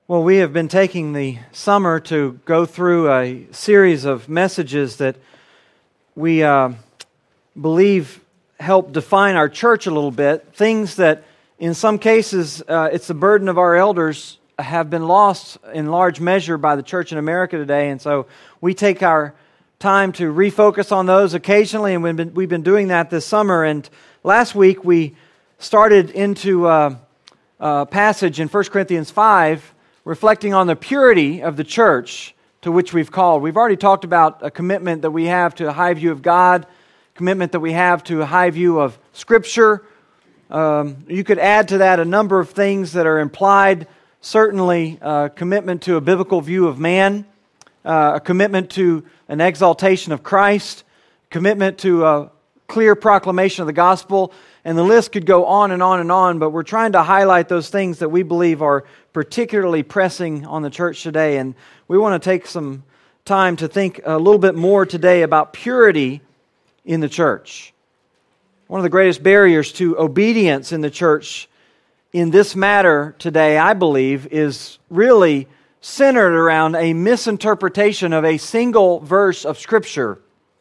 Well, we have been taking the summer to go through a series of messages that we believe help define our church a little bit. Things that, in some cases, it's the burden of our elders have been lost in large measure by the church in America today. And so we take our time to refocus on those occasionally, and we've been doing that this summer. And last week we started into a passage in 1 Corinthians 5, reflecting on the purity of the church to which we've called. We've already talked about a commitment that we have to a high view of God, commitment that we have to a high view of Scripture. You could add to that a number of things that are implied. Certainly, a commitment to a biblical view of man, a commitment to an exaltation of Christ, commitment to a clear proclamation of the gospel, and the list could go on and on and on, but we're trying to highlight those things that we believe are particularly pressing on the church today. And we want to take some time to think a little bit more today about purity in the church. One of the greatest barriers to obedience in the church in this matter today, I believe, is really centered around a misinterpretation of a single verse of Scripture.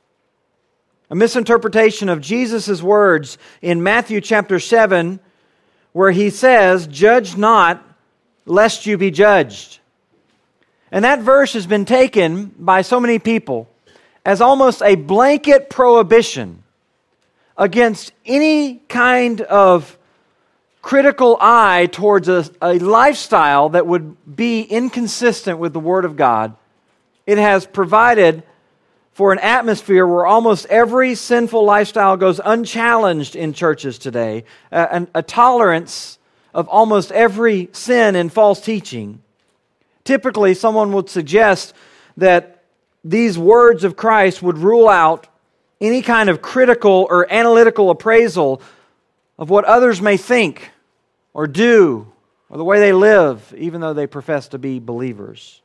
A misinterpretation of Jesus' words in Matthew chapter 7, where He says, "Judge not, lest you be judged." And that verse has been taken by so many people as almost a blanket prohibition against any kind of critical eye towards a lifestyle that would be inconsistent with the Word of God. It has provided for an atmosphere where almost every sinful lifestyle goes unchallenged in churches today, a tolerance of almost every sin and false teaching. Typically, someone would suggest that these words of Christ would rule out any kind of critical or analytical appraisal of what others may think or do or the way they live, even though they profess to be believers.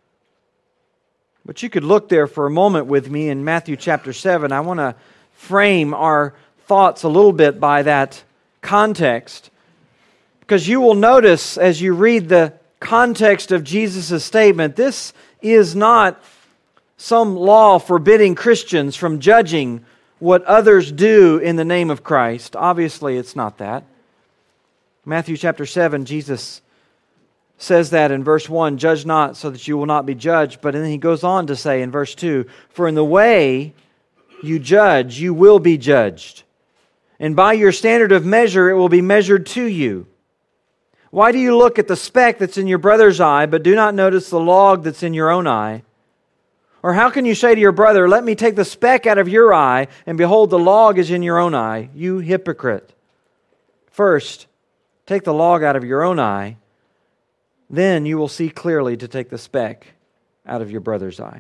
But you could look there for a moment with me in Matthew chapter 7. I want to frame our thoughts a little bit by that context, because you will notice as you read the context of Jesus' statement, this is not some law forbidding Christians from judging what others do in the name of Christ. Obviously, it's not that. Matthew chapter 7, Jesus says that in verse 1, "Judge not so that you will not be judged." But then He goes on to say in verse 2, "For in the way you judge, you will be judged. And by your standard of measure, it will be measured to you. Why do you look at the speck that's in your brother's eye, but do not notice the log that's in your own eye? Or how can you say to your brother, 'Let me take the speck out of your eye,' and behold, the log is in your own eye? You hypocrite. First, take the log out of your own eye, then you will see clearly to take the speck out of your brother's eye."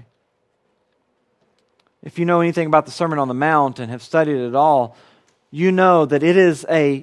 If you know anything about the Sermon on the Mount and have studied it at all, you know that it is a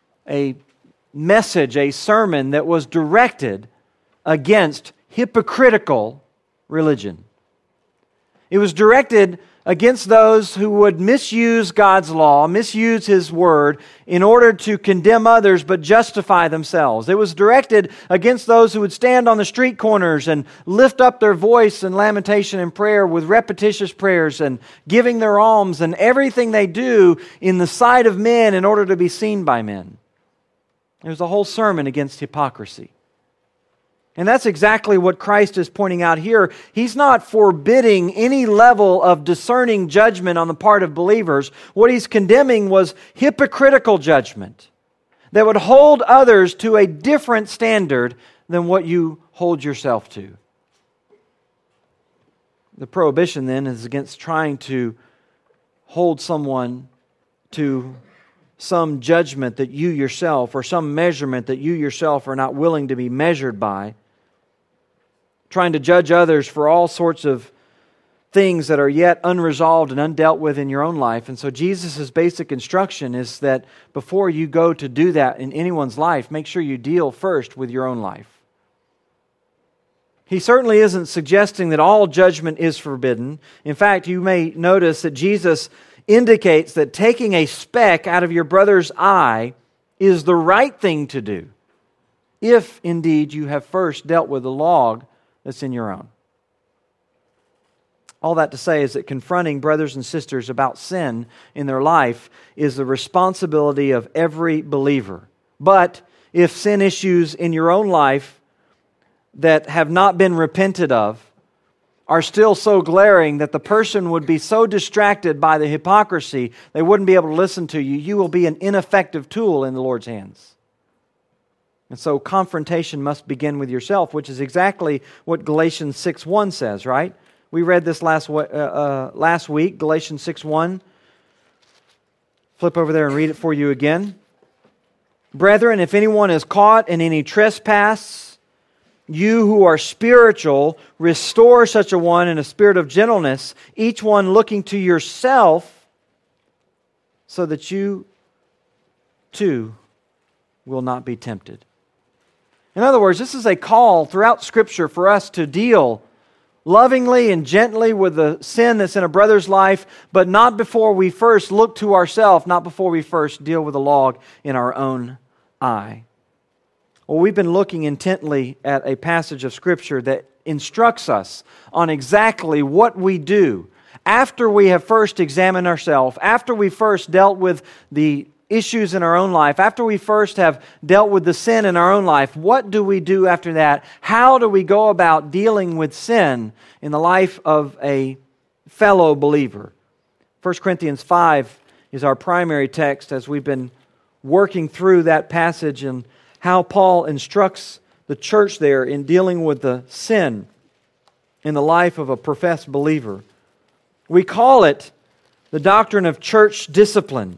message, a sermon that was directed against hypocritical religion. It was directed against those who would misuse God's law, misuse His Word in order to condemn others but justify themselves. It was directed against those who would stand on the street corners and lift up their voice in lamentation and prayer with repetitious prayers and giving their alms and everything they do in the sight of men in order to be seen by men. There's a whole sermon against hypocrisy. And that's exactly what Christ is pointing out here. He's not forbidding any level of discerning judgment on the part of believers. What He's condemning was hypocritical judgment that would hold others to a different standard than what you hold yourself to. The prohibition then is against trying to hold someone to some judgment that you yourself, or some measurement that you yourself are not willing to be measured by. Trying to judge others for all sorts of things that are yet unresolved and undealt with in your own life. And so Jesus' basic instruction is that before you go to do that in anyone's life, make sure you deal first with your own life. He certainly isn't suggesting that all judgment is forbidden. In fact, you may notice that Jesus indicates that taking a speck out of your brother's eye is the right thing to do. if indeed you have first dealt with the log that's in your own. All that to say is that confronting brothers and sisters about sin in their life is the responsibility of every believer. But if sin issues in your own life that have not been repented of are still so glaring that the person would be so distracted by the hypocrisy they wouldn't be able to listen to you, you will be an ineffective tool in the Lord's hands. And so confrontation must begin with yourself, which is exactly what Galatians 6:1 says, right? We read this last week, Galatians 6:1. Flip over there and read it for you again. Brethren, if anyone is caught in any trespass, you who are spiritual, restore such a one in a spirit of gentleness, each one looking to yourself, so that you too will not be tempted. In other words, this is a call throughout Scripture for us to deal lovingly and gently with the sin that's in a brother's life, but not before we first look to ourselves, not before we first deal with the log in our own eye. Well, we've been looking intently at a passage of Scripture that instructs us on exactly what we do after we have first examined ourselves, after we first dealt with the issues in our own life, after we first have dealt with the sin in our own life. What do we do after that? How do we go about dealing with sin in the life of a fellow believer? 1 Corinthians 5 is our primary text as we've been working through that passage and how Paul instructs the church there in dealing with the sin in the life of a professed believer. We call it the doctrine of church discipline.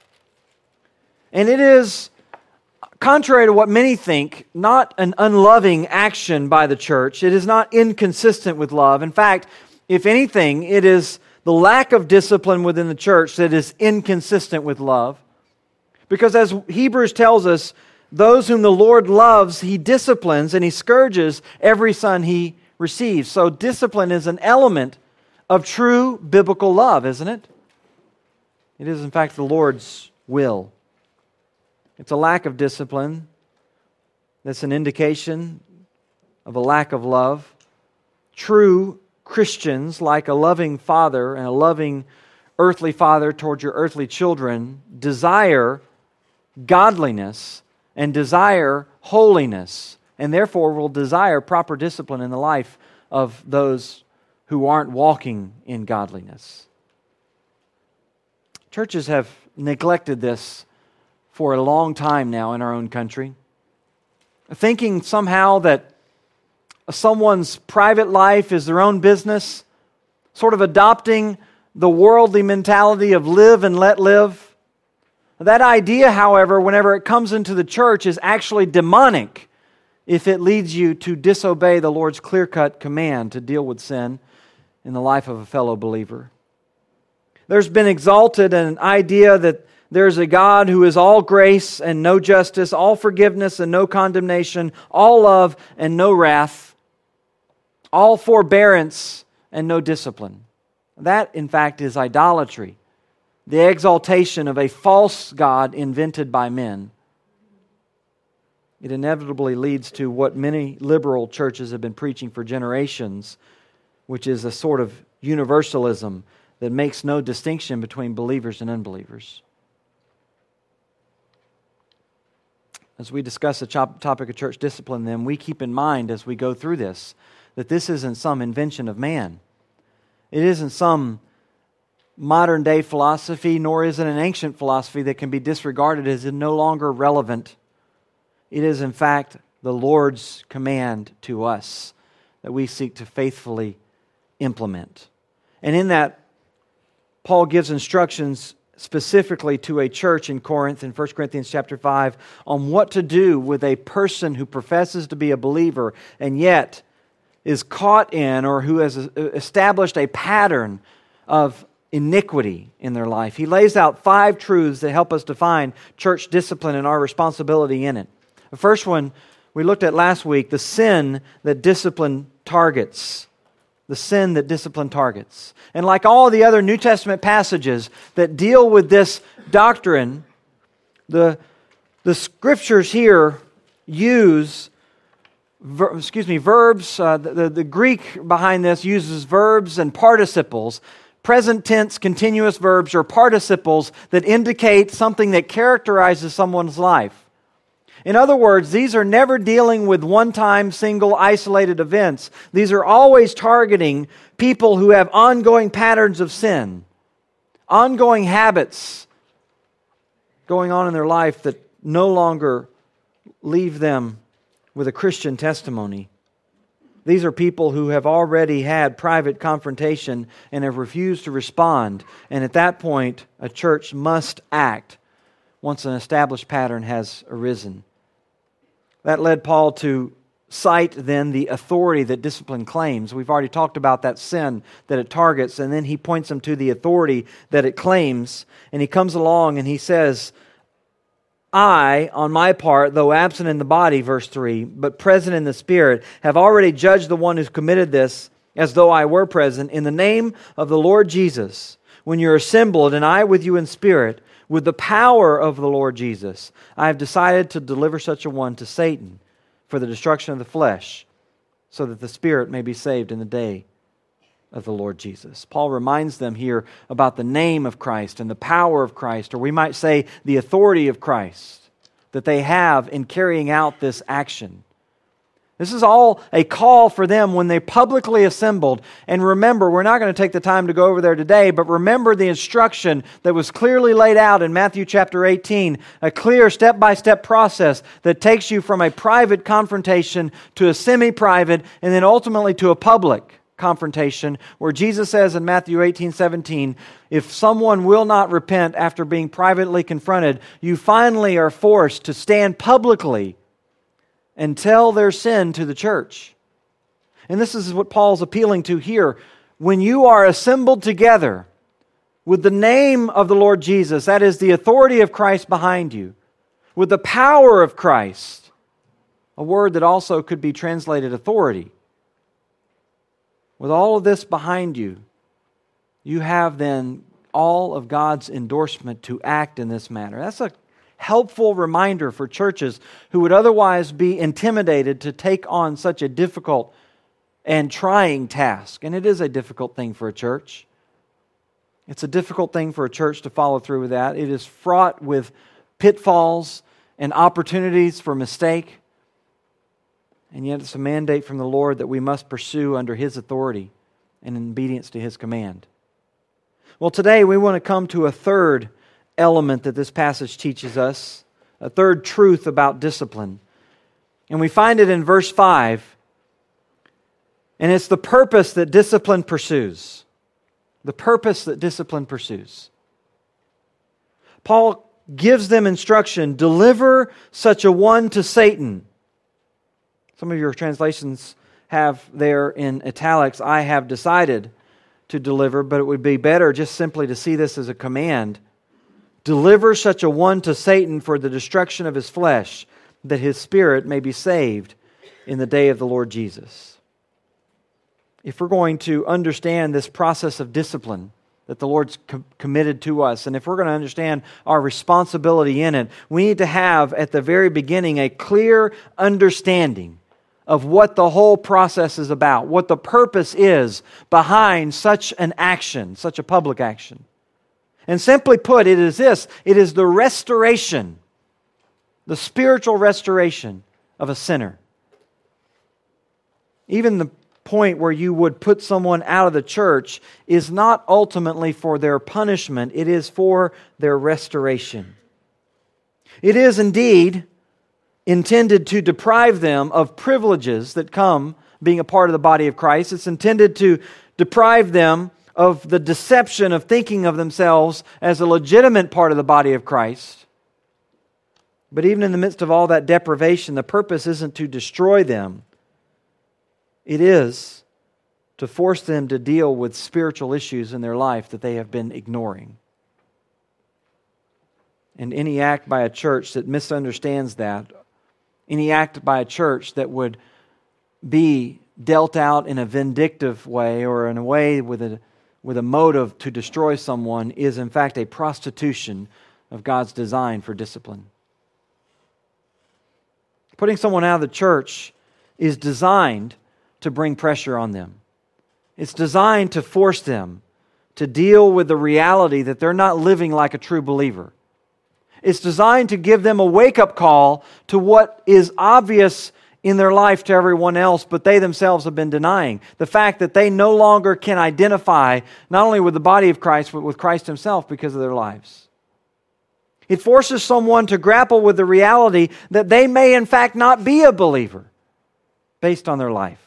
And it is, contrary to what many think, not an unloving action by the church. It is not inconsistent with love. In fact, if anything, it is the lack of discipline within the church that is inconsistent with love. Because as Hebrews tells us, those whom the Lord loves, He disciplines and He scourges every son He receives. So discipline is an element of true biblical love, isn't it? It is, in fact, the Lord's will. It's a lack of discipline that's an indication of a lack of love. True Christians, like a loving father and a loving earthly father towards your earthly children, desire godliness and desire holiness, and therefore will desire proper discipline in the life of those who aren't walking in godliness. Churches have neglected this for a long time now in our own country, thinking somehow that someone's private life is their own business, sort of adopting the worldly mentality of live and let live. That idea, however, whenever it comes into the church, is actually demonic if it leads you to disobey the Lord's clear-cut command to deal with sin in the life of a fellow believer. There's been exalted an idea that there's a God who is all grace and no justice, all forgiveness and no condemnation, all love and no wrath, all forbearance and no discipline. That, in fact, is idolatry, the exaltation of a false God invented by men. It inevitably leads to what many liberal churches have been preaching for generations, which is a sort of universalism that makes no distinction between believers and unbelievers. As we discuss the topic of church discipline, then, we keep in mind as we go through this that this isn't some invention of man. It isn't some modern-day philosophy, nor is it an ancient philosophy that can be disregarded as no longer relevant. It is, in fact, the Lord's command to us that we seek to faithfully implement. And in that, Paul gives instructions specifically to a church in Corinth in 1 Corinthians chapter 5 on what to do with a person who professes to be a believer and yet is caught in or who has established a pattern of iniquity in their life. He lays out 5 truths that help us define church discipline and our responsibility in it. The first one we looked at last week, the sin that discipline targets. The sin that discipline targets. And like all the other New Testament passages that deal with this doctrine, the Scriptures here use verbs. The Greek behind this uses verbs and participles. Present tense continuous verbs or participles that indicate something that characterizes someone's life. In other words, these are never dealing with one-time, single, isolated events. These are always targeting people who have ongoing patterns of sin, ongoing habits going on in their life that no longer leave them with a Christian testimony. These are people who have already had private confrontation and have refused to respond. And at that point, a church must act once an established pattern has arisen. That led Paul to cite then the authority that discipline claims. We've already talked about that sin that it targets, and then he points them to the authority that it claims. And he comes along and he says, I, on my part, though absent in the body, verse 3, but present in the Spirit, have already judged the one who's committed this as though I were present, in the name of the Lord Jesus, when you're assembled, and I with you in spirit, with the power of the Lord Jesus, I have decided to deliver such a one to Satan for the destruction of the flesh, so that the spirit may be saved in the day of the Lord Jesus. Paul reminds them here about the name of Christ and the power of Christ, or we might say the authority of Christ that they have in carrying out this action. This is all a call for them when they publicly assembled. And remember, we're not going to take the time to go over there today, but remember the instruction that was clearly laid out in Matthew chapter 18, a clear step-by-step process that takes you from a private confrontation to a semi-private and then ultimately to a public confrontation, where Jesus says in Matthew 18:17, if someone will not repent after being privately confronted, you finally are forced to stand publicly and tell their sin to the church. And this is what Paul's appealing to here. When you are assembled together with the name of the Lord Jesus, that is the authority of Christ behind you, with the power of Christ, a word that also could be translated authority. With all of this behind you, you have then all of God's endorsement to act in this manner. That's a helpful reminder for churches who would otherwise be intimidated to take on such a difficult and trying task. And it is a difficult thing for a church. It's a difficult thing for a church to follow through with that. It is fraught with pitfalls and opportunities for mistake. And yet it's a mandate from the Lord that we must pursue under His authority and in obedience to His command. Well, today we want to come to a third element that this passage teaches us, a third truth about discipline. And we find it in verse 5, and it's the purpose that discipline pursues. The purpose that discipline pursues. Paul gives them instruction, deliver such a one to Satan. Some of your translations have there in italics, I have decided to deliver, but it would be better just simply to see this as a command. Deliver such a one to Satan for the destruction of his flesh, that his spirit may be saved in the day of the Lord Jesus. If we're going to understand this process of discipline that the Lord's committed to us, and if we're going to understand our responsibility in it, we need to have at the very beginning a clear understanding of what the whole process is about, what the purpose is behind such an action, such a public action. And simply put, it is this: it is the restoration, the spiritual restoration of a sinner. Even the point where you would put someone out of the church is not ultimately for their punishment, it is for their restoration. It is indeed intended to deprive them of privileges that come being a part of the body of Christ. It's intended to deprive them of the deception of thinking of themselves as a legitimate part of the body of Christ. But even in the midst of all that deprivation, the purpose isn't to destroy them. It is to force them to deal with spiritual issues in their life that they have been ignoring. And any act by a church that misunderstands that, any act by a church that would be dealt out in a vindictive way or in a way with a motive to destroy someone is in fact a prostitution of God's design for discipline. Putting someone out of the church is designed to bring pressure on them. It's designed to force them to deal with the reality that they're not living like a true believer. It's designed to give them a wake-up call to what is obvious in their life to everyone else, but they themselves have been denying. The fact that they no longer can identify not only with the body of Christ, but with Christ Himself because of their lives. It forces someone to grapple with the reality that they may in fact not be a believer based on their life.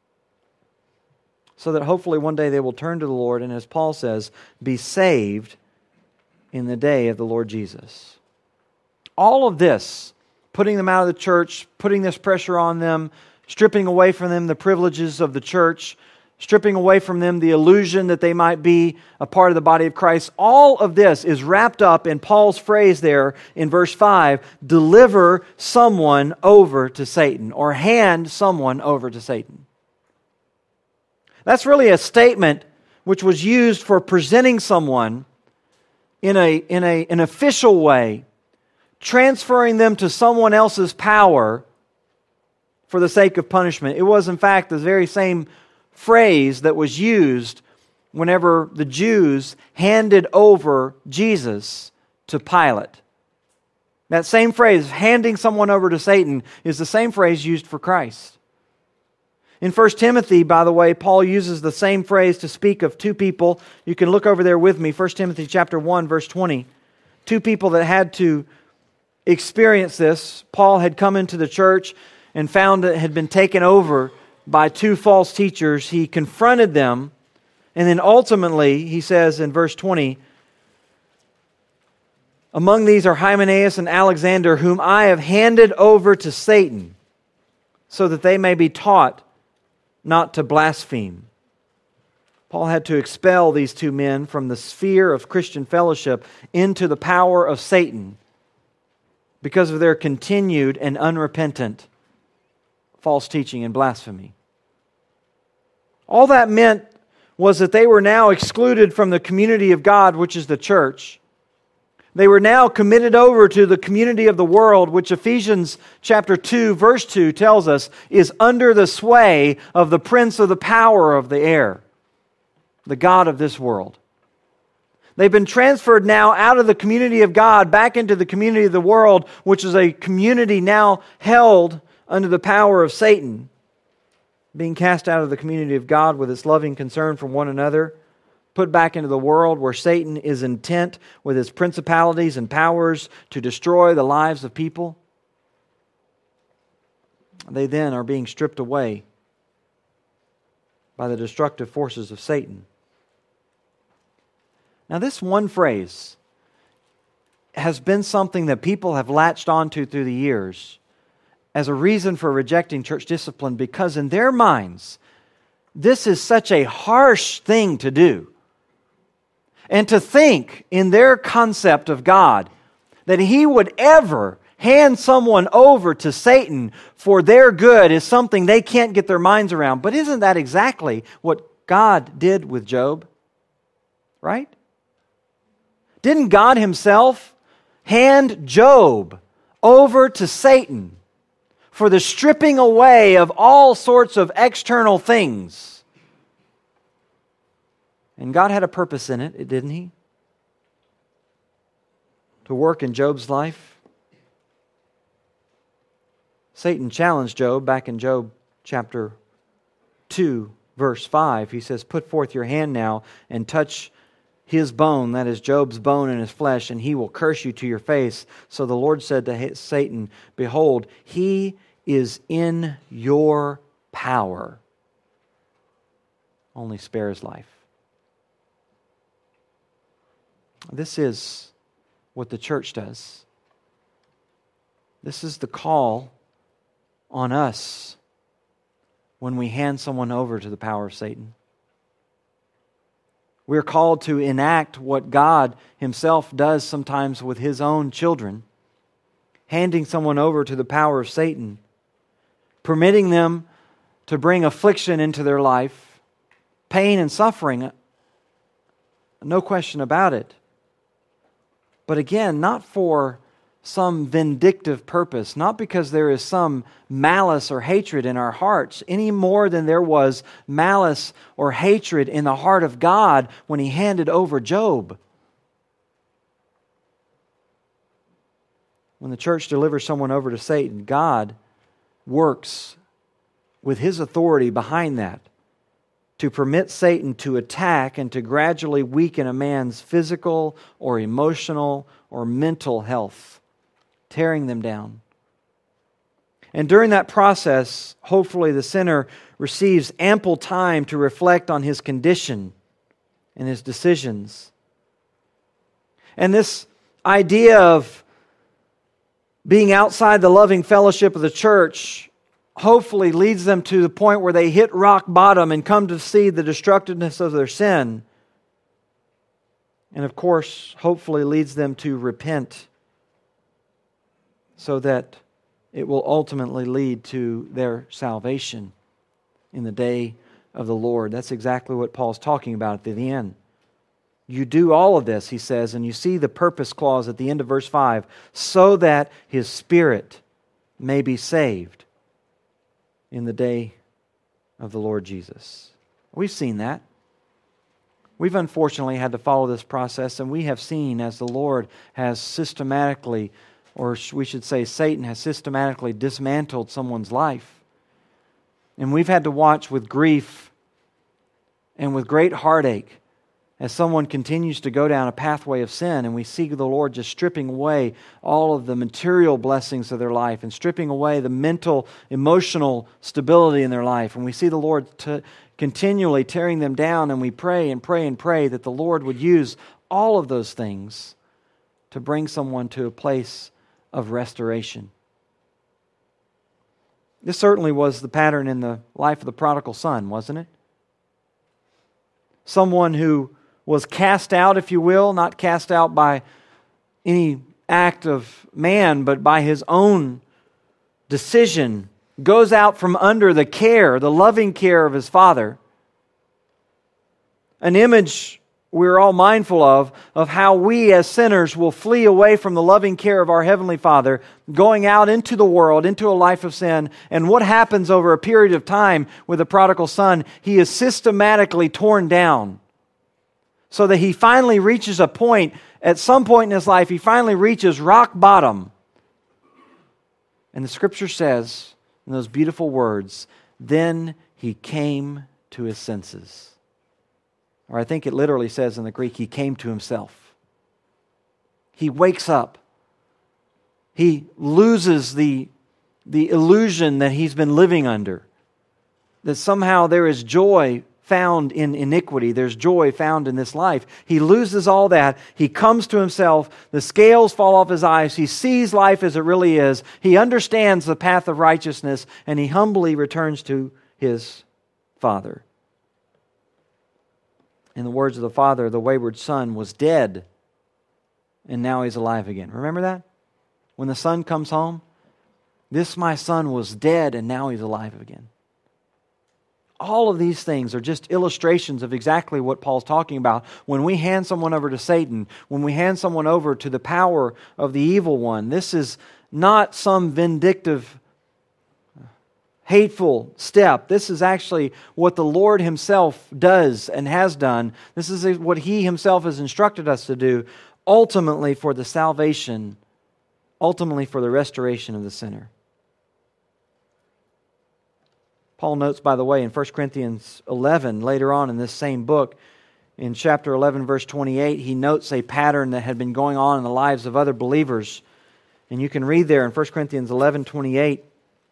So that hopefully one day they will turn to the Lord and, as Paul says, be saved in the day of the Lord Jesus. All of this, putting them out of the church, putting this pressure on them, stripping away from them the privileges of the church, stripping away from them the illusion that they might be a part of the body of Christ, all of this is wrapped up in Paul's phrase there in verse 5, deliver someone over to Satan, or hand someone over to Satan. That's really a statement which was used for presenting someone in an official way, transferring them to someone else's power for the sake of punishment. It was, in fact, the very same phrase that was used whenever the Jews handed over Jesus to Pilate. That same phrase, handing someone over to Satan, is the same phrase used for Christ. In 1 Timothy, by the way, Paul uses the same phrase to speak of two people. You can look over there with me, 1 Timothy chapter 1, verse 20. Two people that had to experience this. Paul had come into the church and found that it had been taken over by two false teachers. He confronted them, and then ultimately, he says in verse 20, among these are Hymenaeus and Alexander, whom I have handed over to Satan, so that they may be taught not to blaspheme. Paul had to expel these two men from the sphere of Christian fellowship into the power of Satan because of their continued and unrepentant false teaching and blasphemy. All that meant was that they were now excluded from the community of God, which is the church. They were now committed over to the community of the world, which Ephesians chapter 2, verse 2 tells us is under the sway of the prince of the power of the air, the god of this world. They've been transferred now out of the community of God back into the community of the world, which is a community now held under the power of Satan, being cast out of the community of God with its loving concern for one another, put back into the world where Satan is intent with his principalities and powers to destroy the lives of people. They then are being stripped away by the destructive forces of Satan. Now, this one phrase has been something that people have latched onto through the years as a reason for rejecting church discipline, because in their minds, this is such a harsh thing to do. And to think in their concept of God that He would ever hand someone over to Satan for their good is something they can't get their minds around. But isn't that exactly what God did with Job? Right? Didn't God Himself hand Job over to Satan for the stripping away of all sorts of external things? And God had a purpose in it, didn't He? To work in Job's life. Satan challenged Job back in Job chapter 2, verse 5. He says, put forth your hand now and touch his bone, that is Job's bone and his flesh, and he will curse you to your face. So the Lord said to Satan, behold, he is in your power. Only spare his life. This is what the church does. This is the call on us when we hand someone over to the power of Satan. We're called to enact what God Himself does sometimes with His own children, handing someone over to the power of Satan, permitting them to bring affliction into their life, pain and suffering, no question about it. But again, not for some vindictive purpose, not because there is some malice or hatred in our hearts, any more than there was malice or hatred in the heart of God when He handed over Job. When the church delivers someone over to Satan, God works with His authority behind that to permit Satan to attack and to gradually weaken a man's physical or emotional or mental health, tearing them down. And during that process, hopefully the sinner receives ample time to reflect on his condition and his decisions. And this idea of being outside the loving fellowship of the church hopefully leads them to the point where they hit rock bottom and come to see the destructiveness of their sin. And of course, hopefully leads them to repent so that it will ultimately lead to their salvation in the day of the Lord. That's exactly what Paul's talking about at the end. You do all of this, he says, and you see the purpose clause at the end of verse 5, so that His Spirit may be saved in the day of the Lord Jesus. We've seen that. We've unfortunately had to follow this process, and we have seen as the Lord has systematically, or we should say Satan has systematically dismantled someone's life. And we've had to watch with grief and with great heartache as someone continues to go down a pathway of sin, and we see the Lord just stripping away all of the material blessings of their life and stripping away the mental, emotional stability in their life. And we see the Lord continually tearing them down, and we pray and pray and pray that the Lord would use all of those things to bring someone to a place of restoration. This certainly was the pattern in the life of the prodigal son, wasn't it? Someone who was cast out, if you will, not cast out by any act of man, but by his own decision, goes out from under the care, the loving care of his father. An image we're all mindful of how we as sinners will flee away from the loving care of our Heavenly Father, going out into the world, into a life of sin. And what happens over a period of time with the prodigal son? He is systematically torn down, so that he finally reaches a point, at some point in his life, he finally reaches rock bottom. And the Scripture says, in those beautiful words, then he came to his senses. Or I think it literally says in the Greek, he came to himself. He wakes up. He loses the illusion that he's been living under. That somehow there is joy found in iniquity. There's joy found in this life. He loses all that. He comes to himself. The scales fall off his eyes. He sees life as it really is. He understands the path of righteousness, and he humbly returns to his father. In the words of the father, the wayward son was dead, and now he's alive again. Remember that? When the son comes home, this my son was dead, and now he's alive again. All of these things are just illustrations of exactly what Paul's talking about. When we hand someone over to Satan, when we hand someone over to the power of the evil one, this is not some vindictive, hateful step. This is actually what the Lord Himself does and has done. This is what He Himself has instructed us to do, ultimately for the salvation, ultimately for the restoration of the sinner. Paul notes, by the way, in 1 Corinthians 11, later on in this same book, in chapter 11, verse 28, he notes a pattern that had been going on in the lives of other believers. And you can read there in 1 Corinthians 11, 28.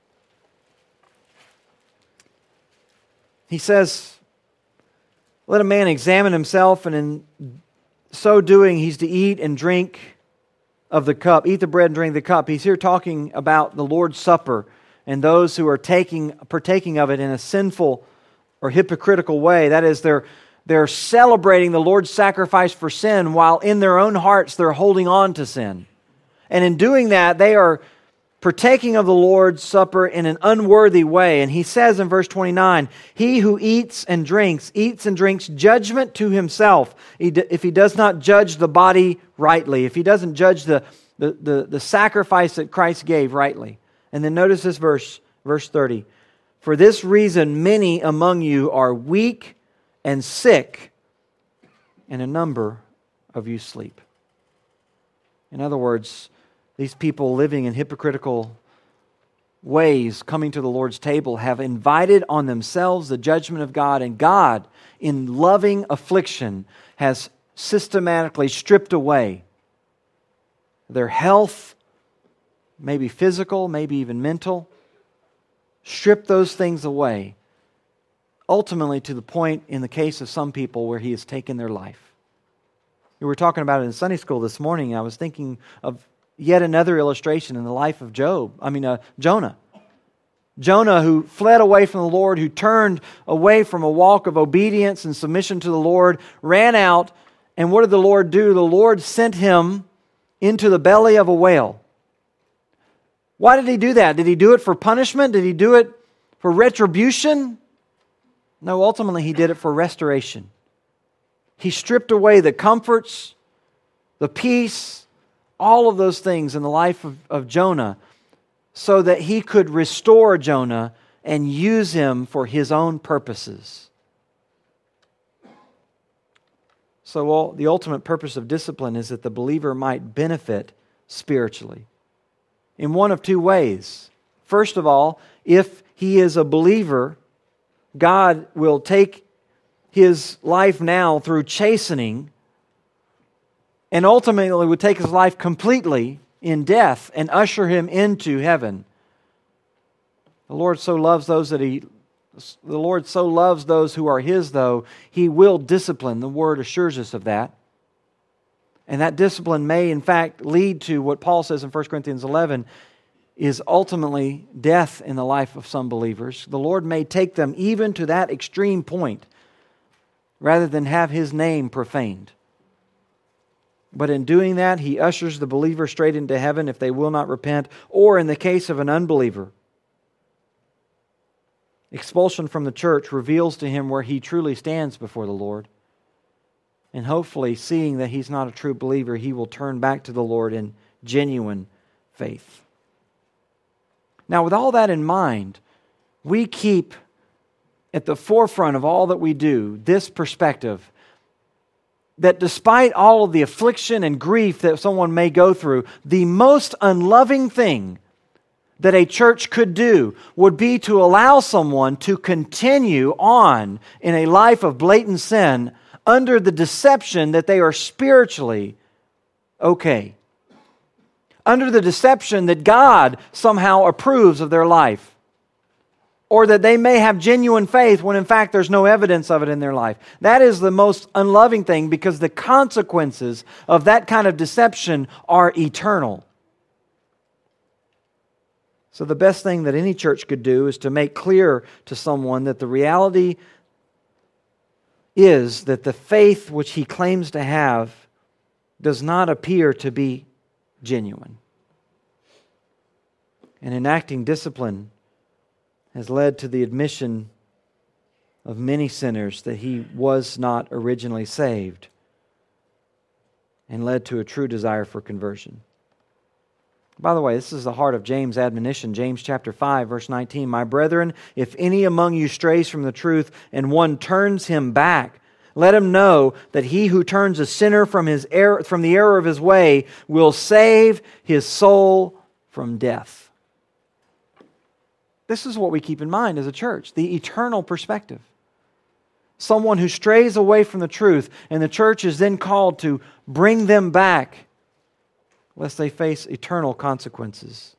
He says, let a man examine himself, and in so doing, he's to eat and drink of the cup, eat the bread and drink the cup. He's here talking about the Lord's Supper, and those who are partaking of it in a sinful or hypocritical way. That is, they're celebrating the Lord's sacrifice for sin while in their own hearts they're holding on to sin. And in doing that, they are partaking of the Lord's Supper in an unworthy way. And he says in verse 29, he who eats and drinks judgment to himself if he does not judge the body rightly, if he doesn't judge the the sacrifice that Christ gave rightly. And then notice this verse 30. For this reason many among you are weak and sick, and a number of you sleep. In other words, these people living in hypocritical ways, coming to the Lord's table, have invited on themselves the judgment of God, and God, in loving affliction, has systematically stripped away their health, maybe physical, maybe even mental, stripped those things away, ultimately to the point, in the case of some people, where He has taken their life. We were talking about it in Sunday school this morning. I was thinking of yet another illustration in the life of Jonah. Jonah, who fled away from the Lord, who turned away from a walk of obedience and submission to the Lord, ran out, and what did the Lord do? The Lord sent him into the belly of a whale. Why did He do that? Did He do it for punishment? Did He do it for retribution? No, ultimately He did it for restoration. He stripped away the comforts, the peace, all of those things in the life of Jonah, so that He could restore Jonah and use him for His own purposes. So the ultimate purpose of discipline is that the believer might benefit spiritually in one of two ways. First of all, if he is a believer, God will take his life now through chastening, and ultimately would take his life completely in death and usher him into heaven. The Lord so loves those who are His, though, He will discipline. The Word assures us of that. And that discipline may, in fact, lead to what Paul says in 1 Corinthians 11 is ultimately death in the life of some believers. The Lord may take them even to that extreme point rather than have His name profaned. But in doing that, He ushers the believer straight into heaven if they will not repent, or in the case of an unbeliever, expulsion from the church reveals to him where he truly stands before the Lord. And hopefully, seeing that he's not a true believer, he will turn back to the Lord in genuine faith. Now, with all that in mind, we keep at the forefront of all that we do this perspective that despite all of the affliction and grief that someone may go through, the most unloving thing that a church could do would be to allow someone to continue on in a life of blatant sin under the deception that they are spiritually okay. Under the deception that God somehow approves of their life. Or that they may have genuine faith when in fact there's no evidence of it in their life. That is the most unloving thing, because the consequences of that kind of deception are eternal. So the best thing that any church could do is to make clear to someone that the reality is that the faith which he claims to have does not appear to be genuine. And enacting discipline has led to the admission of many sinners that he was not originally saved, and led to a true desire for conversion. By the way, this is the heart of James' admonition. James chapter 5, verse 19. My brethren, if any among you strays from the truth, and one turns him back, let him know that he who turns a sinner from the error of his way will save his soul from death. This is what we keep in mind as a church, the eternal perspective. Someone who strays away from the truth, and the church is then called to bring them back, lest they face eternal consequences.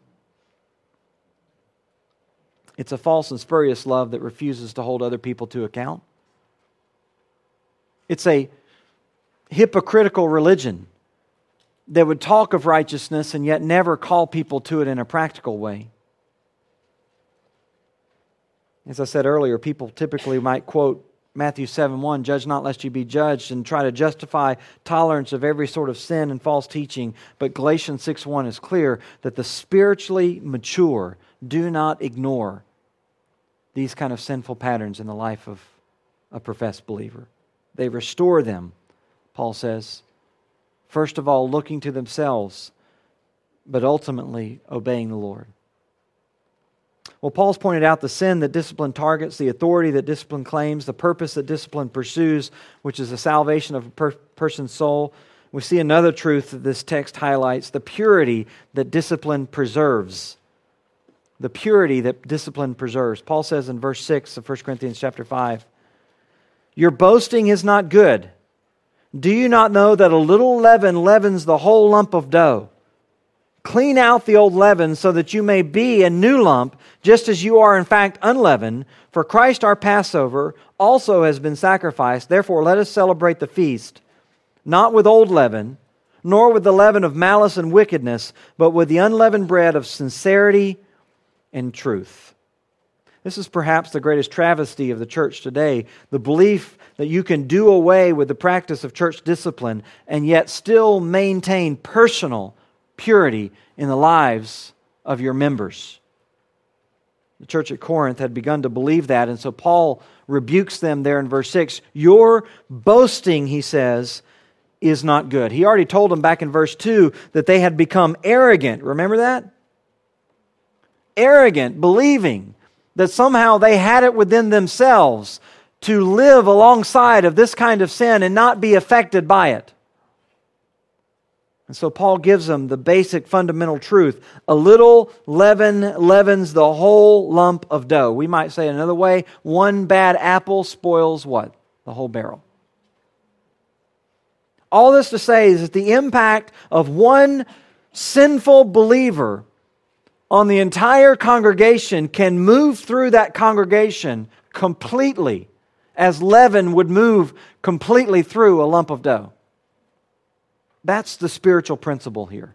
It's a false and spurious love that refuses to hold other people to account. It's a hypocritical religion that would talk of righteousness and yet never call people to it in a practical way. As I said earlier, people typically might quote Matthew 7:1, judge not lest you be judged, and try to justify tolerance of every sort of sin and false teaching. But Galatians 6:1 is clear that the spiritually mature do not ignore these kind of sinful patterns in the life of a professed believer. They restore them, Paul says, first of all looking to themselves but ultimately obeying the Lord. Well, Paul's pointed out the sin that discipline targets, the authority that discipline claims, the purpose that discipline pursues, which is the salvation of a person's soul. We see another truth that this text highlights, the purity that discipline preserves. The purity that discipline preserves. Paul says in verse 6 of 1 Corinthians chapter 5, "Your boasting is not good. Do you not know that a little leaven leavens the whole lump of dough? Clean out the old leaven so that you may be a new lump, just as you are in fact unleavened. For Christ our Passover also has been sacrificed. Therefore let us celebrate the feast, not with old leaven, nor with the leaven of malice and wickedness, but with the unleavened bread of sincerity and truth." This is perhaps the greatest travesty of the church today, the belief that you can do away with the practice of church discipline and yet still maintain personal purity in the lives of your members. The church at Corinth had begun to believe that, and so Paul rebukes them there in verse 6. Your boasting, he says, is not good. He already told them back in verse 2 that they had become arrogant. Remember that? Arrogant, believing that somehow they had it within themselves to live alongside of this kind of sin and not be affected by it. And so Paul gives them the basic fundamental truth. A little leaven leavens the whole lump of dough. We might say it another way, one bad apple spoils what? The whole barrel. All this to say is that the impact of one sinful believer on the entire congregation can move through that congregation completely, as leaven would move completely through a lump of dough. That's the spiritual principle here.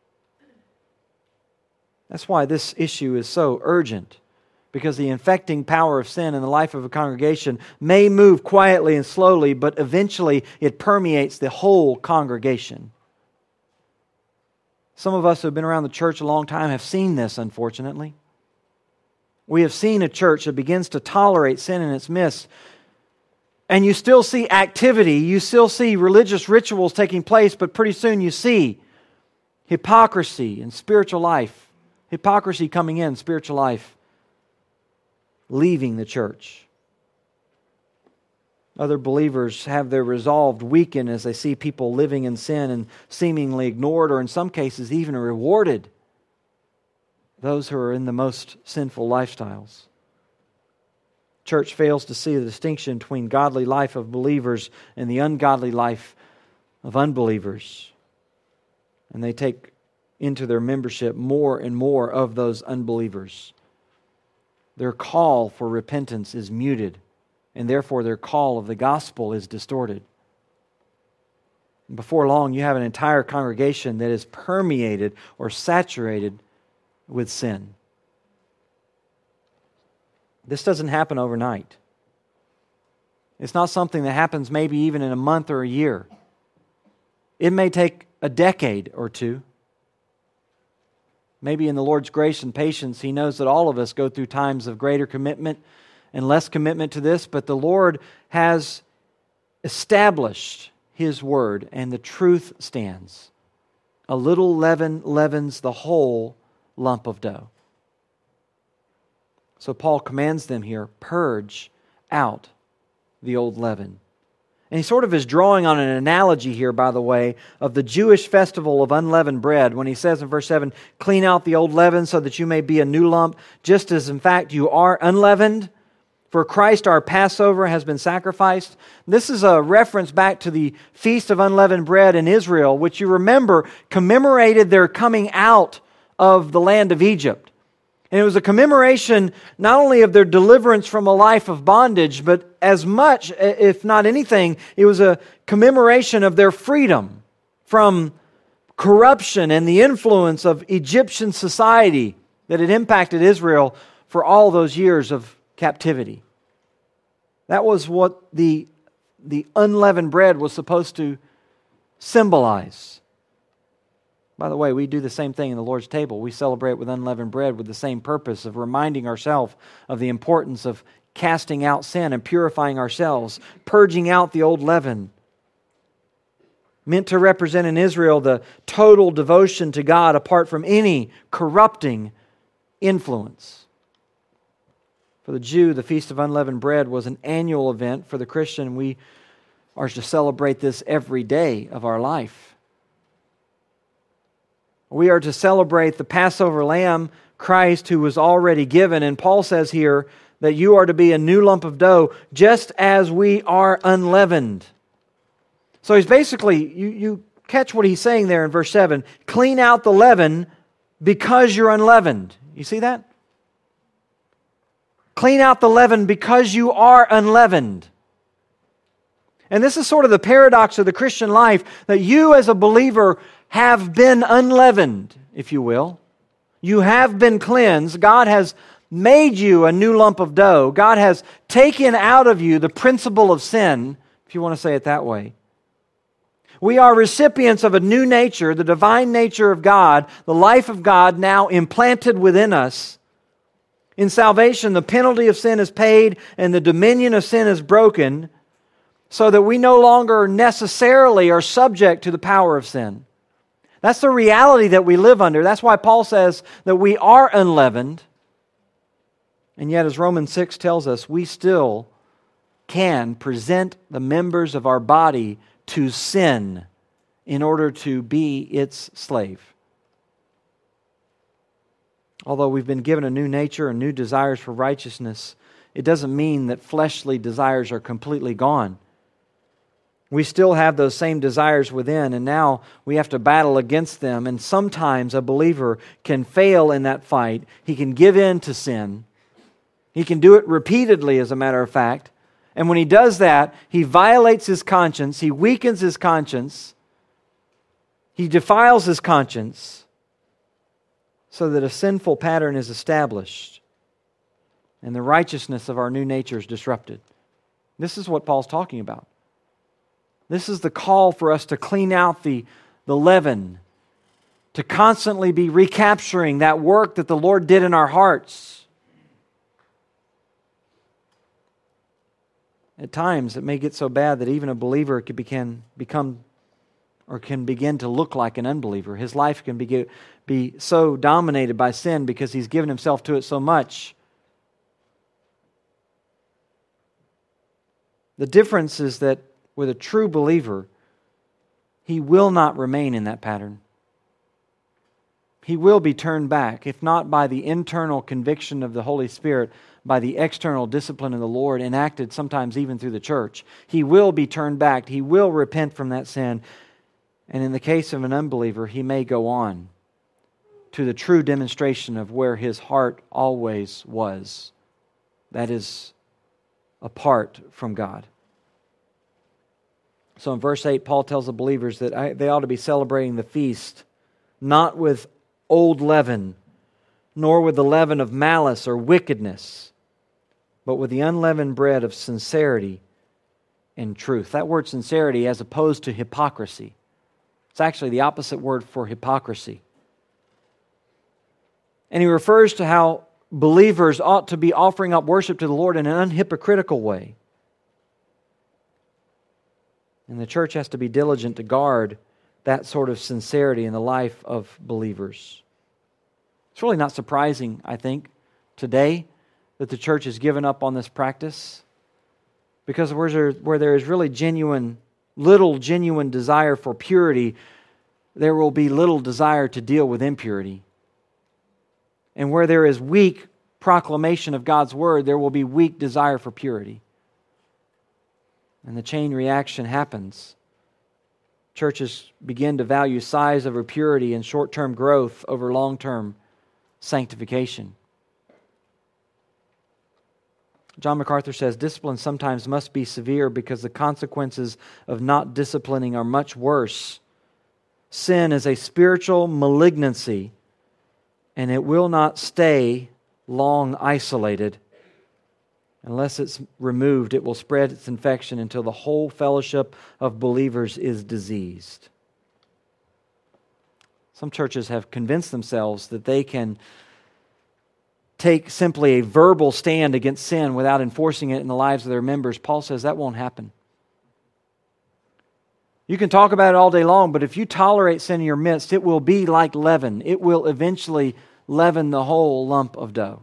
That's why this issue is so urgent, because the infecting power of sin in the life of a congregation may move quietly and slowly, but eventually it permeates the whole congregation. Some of us who have been around the church a long time have seen this, unfortunately. We have seen a church that begins to tolerate sin in its midst, and you still see activity, you still see religious rituals taking place, but pretty soon you see hypocrisy in spiritual life, hypocrisy coming in, spiritual life leaving the church. Other believers have their resolve weaken as they see people living in sin and seemingly ignored, or in some cases even rewarded, those who are in the most sinful lifestyles. Church fails to see the distinction between godly life of believers and the ungodly life of unbelievers. And they take into their membership more and more of those unbelievers. Their call for repentance is muted, and therefore their call of the gospel is distorted. And before long, you have an entire congregation that is permeated or saturated with sin. This doesn't happen overnight. It's not something that happens maybe even in a month or a year. It may take a decade or two. Maybe in the Lord's grace and patience, He knows that all of us go through times of greater commitment and less commitment to this, but the Lord has established His word, and the truth stands. A little leaven leavens the whole lump of dough. So Paul commands them here, purge out the old leaven. And he sort of is drawing on an analogy here, by the way, of the Jewish festival of unleavened bread, when he says in verse 7, clean out the old leaven so that you may be a new lump, just as in fact you are unleavened. For Christ our Passover has been sacrificed. This is a reference back to the Feast of Unleavened Bread in Israel, which you remember commemorated their coming out of the land of Egypt. And it was a commemoration not only of their deliverance from a life of bondage, but as much, if not anything, it was a commemoration of their freedom from corruption and the influence of Egyptian society that had impacted Israel for all those years of captivity. That was what the unleavened bread was supposed to symbolize. By the way, we do the same thing in the Lord's table. We celebrate with unleavened bread with the same purpose of reminding ourselves of the importance of casting out sin and purifying ourselves, purging out the old leaven. meant to represent in Israel the total devotion to God apart from any corrupting influence. For the Jew, the Feast of Unleavened Bread was an annual event. For the Christian, we are to celebrate this every day of our life. We are to celebrate the Passover lamb, Christ, who was already given. And Paul says here that you are to be a new lump of dough, just as we are unleavened. So he's basically, you catch what he's saying there in verse 7. Clean out the leaven because you're unleavened. You see that? Clean out the leaven because you are unleavened. And this is sort of the paradox of the Christian life, that you as a believer have been unleavened, if you will. You have been cleansed. God has made you a new lump of dough. God has taken out of you the principle of sin, if you want to say it that way. We are recipients of a new nature, the divine nature of God, the life of God now implanted within us. In salvation, the penalty of sin is paid and the dominion of sin is broken, so that we no longer necessarily are subject to the power of sin. That's the reality that we live under. That's why Paul says that we are unleavened. And yet, as Romans 6 tells us, we still can present the members of our body to sin in order to be its slave. Although we've been given a new nature and new desires for righteousness, it doesn't mean that fleshly desires are completely gone. We still have those same desires within, and now we have to battle against them. And sometimes a believer can fail in that fight. He can give in to sin. He can do it repeatedly, as a matter of fact. And when he does that, he violates his conscience. He weakens his conscience. He defiles his conscience, so that a sinful pattern is established and the righteousness of our new nature is disrupted. This is what Paul's talking about. This is the call for us to clean out the leaven, to constantly be recapturing that work that the Lord did in our hearts. At times, it may get so bad that even a believer can begin to look like an unbeliever. His life can be so dominated by sin because he's given himself to it so much. The difference is that with a true believer, he will not remain in that pattern. He will be turned back, if not by the internal conviction of the Holy Spirit, by the external discipline of the Lord, enacted sometimes even through the church. He will be turned back. He will repent from that sin. And in the case of an unbeliever, he may go on to the true demonstration of where his heart always was. That is, apart from God. So in verse 8, Paul tells the believers that they ought to be celebrating the feast, not with old leaven, nor with the leaven of malice or wickedness, but with the unleavened bread of sincerity and truth. That word sincerity as opposed to hypocrisy. It's actually the opposite word for hypocrisy. And he refers to how believers ought to be offering up worship to the Lord in an unhypocritical way. And the church has to be diligent to guard that sort of sincerity in the life of believers. It's really not surprising, I think, today that the church has given up on this practice, because where there is really little genuine desire for purity, there will be little desire to deal with impurity. And where there is weak proclamation of God's Word, there will be weak desire for purity. And the chain reaction happens. Churches begin to value size over purity and short-term growth over long-term sanctification. John MacArthur says, discipline sometimes must be severe because the consequences of not disciplining are much worse. Sin is a spiritual malignancy, and it will not stay long isolated. Unless it's removed, it will spread its infection until the whole fellowship of believers is diseased. Some churches have convinced themselves that they can take simply a verbal stand against sin without enforcing it in the lives of their members. Paul says that won't happen. You can talk about it all day long, but if you tolerate sin in your midst, it will be like leaven. It will eventually leaven the whole lump of dough.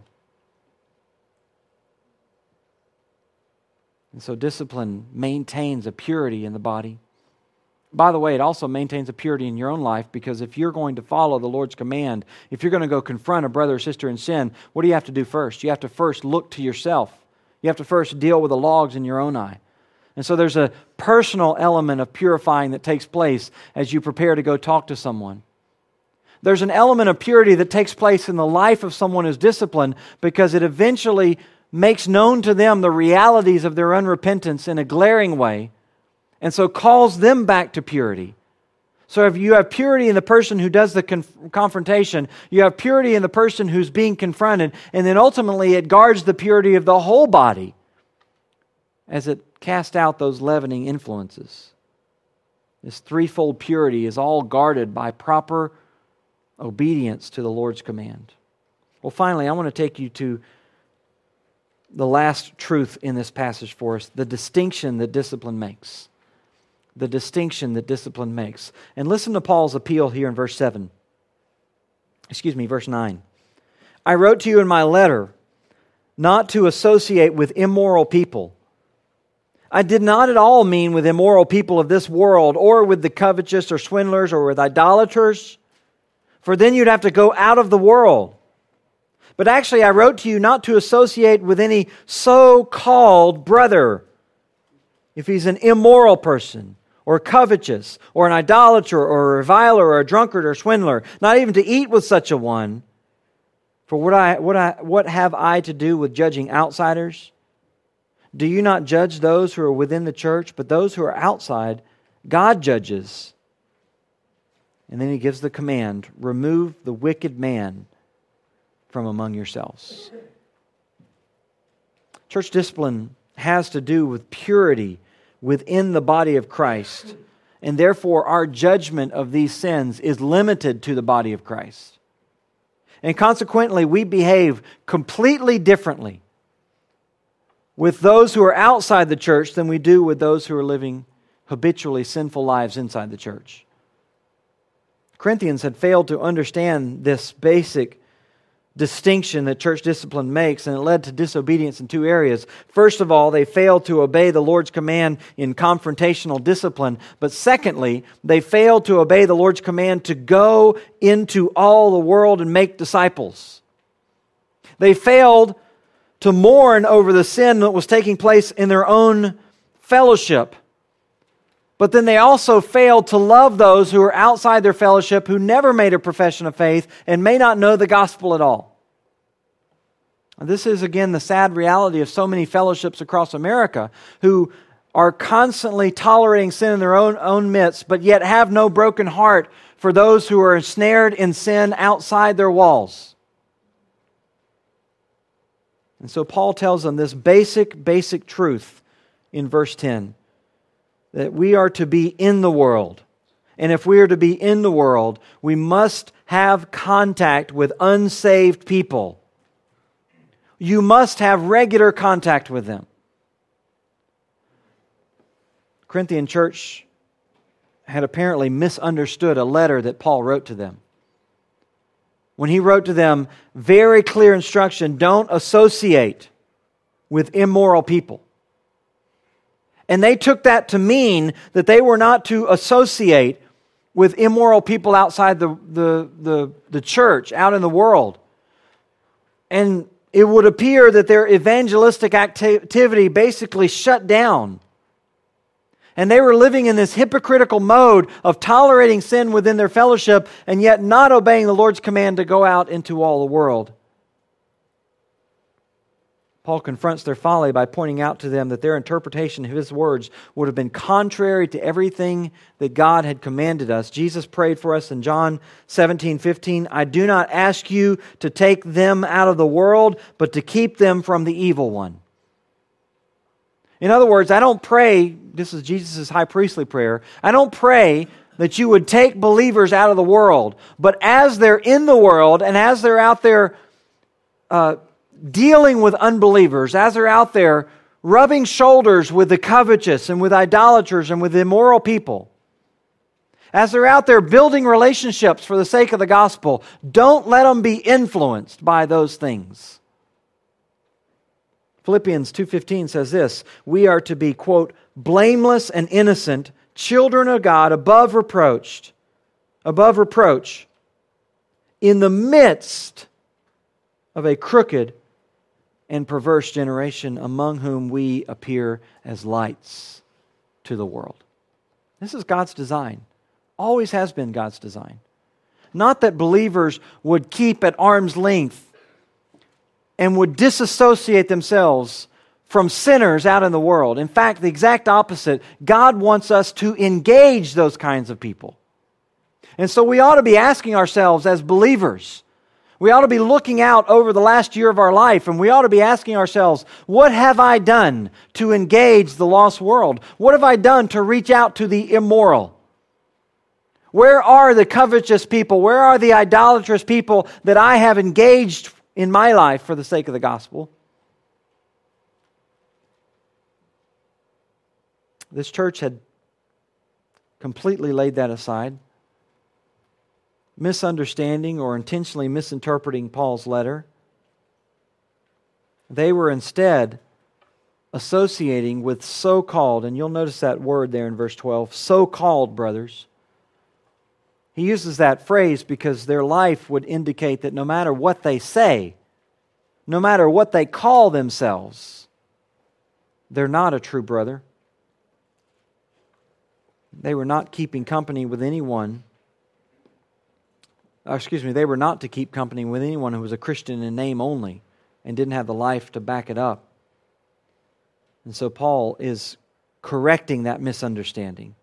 And so discipline maintains a purity in the body. By the way, it also maintains a purity in your own life, because if you're going to follow the Lord's command, if you're going to go confront a brother or sister in sin, what do you have to do first? You have to first look to yourself. You have to first deal with the logs in your own eye. And so there's a personal element of purifying that takes place as you prepare to go talk to someone. There's an element of purity that takes place in the life of someone who's disciplined, because it eventually makes known to them the realities of their unrepentance in a glaring way, and so calls them back to purity. So if you have purity in the person who does the confrontation, you have purity in the person who's being confronted, and then ultimately it guards the purity of the whole body as it casts out those leavening influences. This threefold purity is all guarded by proper obedience to the Lord's command. Well, finally, I want to take you to the last truth in this passage for us, the distinction that discipline makes. The distinction that discipline makes. And listen to Paul's appeal here in verse 9. I wrote to you in my letter not to associate with immoral people. I did not at all mean with immoral people of this world, or with the covetous or swindlers or with idolaters, for then you'd have to go out of the world. But actually I wrote to you not to associate with any so-called brother, if he's an immoral person, or covetous, or an idolater, or a reviler, or a drunkard, or swindler, not even to eat with such a one. For what have I to do with judging outsiders? Do you not judge those who are within the church, but those who are outside, God judges. And then he gives the command, remove the wicked man from among yourselves. Church discipline has to do with purity within the body of Christ, and therefore our judgment of these sins is limited to the body of Christ. And consequently, we behave completely differently with those who are outside the church than we do with those who are living habitually sinful lives inside the church. Corinthians had failed to understand this basic distinction that church discipline makes, and it led to disobedience in two areas. First of all, they failed to obey the Lord's command in confrontational discipline. But secondly, they failed to obey the Lord's command to go into all the world and make disciples. They failed to mourn over the sin that was taking place in their own fellowship. But then they also failed to love those who are outside their fellowship, who never made a profession of faith and may not know the gospel at all. And this is, again, the sad reality of so many fellowships across America who are constantly tolerating sin in their own midst, but yet have no broken heart for those who are ensnared in sin outside their walls. And so Paul tells them this basic truth in verse 10. That we are to be in the world. And if we are to be in the world, we must have contact with unsaved people. You must have regular contact with them. The Corinthian church had apparently misunderstood a letter that Paul wrote to them. When he wrote to them, very clear instruction, don't associate with immoral people. And they took that to mean that they were not to associate with immoral people outside the church, out in the world. And it would appear that their evangelistic activity basically shut down. And they were living in this hypocritical mode of tolerating sin within their fellowship and yet not obeying the Lord's command to go out into all the world. Paul confronts their folly by pointing out to them that their interpretation of his words would have been contrary to everything that God had commanded us. Jesus prayed for us in John 17:15, I do not ask you to take them out of the world, but to keep them from the evil one. In other words, I don't pray, this is Jesus' high priestly prayer, I don't pray that you would take believers out of the world, but as they're in the world and as they're out there dealing with unbelievers, as they're out there rubbing shoulders with the covetous and with idolaters and with immoral people, as they're out there building relationships for the sake of the gospel, don't let them be influenced by those things. Philippians 2:15 says this, we are to be, quote, blameless and innocent, children of God, above reproach, in the midst of a crooked and perverse generation, among whom we appear as lights to the world. This is God's design. Always has been God's design. Not that believers would keep at arm's length and would disassociate themselves from sinners out in the world. In fact, the exact opposite. God wants us to engage those kinds of people. And so we ought to be asking ourselves as believers, we ought to be looking out over the last year of our life, and we ought to be asking ourselves, what have I done to engage the lost world? What have I done to reach out to the immoral? Where are the covetous people? Where are the idolatrous people that I have engaged in my life for the sake of the gospel? This church had completely laid that aside, misunderstanding or intentionally misinterpreting Paul's letter. They were instead associating with so-called, and you'll notice that word there in verse 12, so-called brothers. He uses that phrase because their life would indicate that no matter what they say, no matter what they call themselves, they're not a true brother. They were not keeping company with anyone. They were not to keep company with anyone who was a Christian in name only and didn't have the life to back it up. And so Paul is correcting that misunderstanding.